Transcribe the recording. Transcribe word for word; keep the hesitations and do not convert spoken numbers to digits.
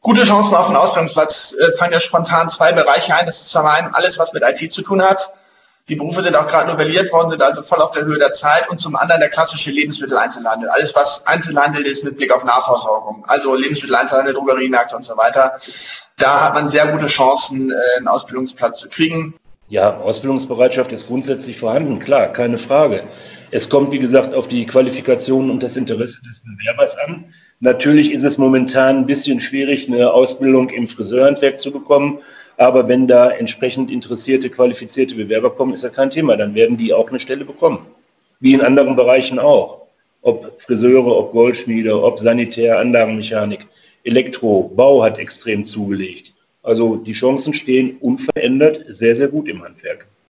Gute Chancen auf den Ausbildungsplatz äh, fallen ja spontan zwei Bereiche ein. Das ist zum einen alles, was mit I T zu tun hat. Die Berufe sind auch gerade novelliert worden, sind also voll auf der Höhe der Zeit. Und zum anderen der klassische Lebensmitteleinzelhandel. Alles, was Einzelhandel ist mit Blick auf Nachversorgung. Also Lebensmitteleinzelhandel, Drogeriemärkte und so weiter. Da hat man sehr gute Chancen, äh, einen Ausbildungsplatz zu kriegen. Ja, Ausbildungsbereitschaft ist grundsätzlich vorhanden, klar, keine Frage. Es kommt, wie gesagt, auf die Qualifikation und das Interesse des Bewerbers an. Natürlich ist es momentan ein bisschen schwierig, eine Ausbildung im Friseurhandwerk zu bekommen. Aber wenn da entsprechend interessierte, qualifizierte Bewerber kommen, ist ja kein Thema. Dann werden die auch eine Stelle bekommen. Wie in anderen Bereichen auch. Ob Friseure, ob Goldschmiede, ob Sanitär, Anlagenmechanik, Elektro, Bau hat extrem zugelegt. Also die Chancen stehen unverändert sehr, sehr gut im Handwerk.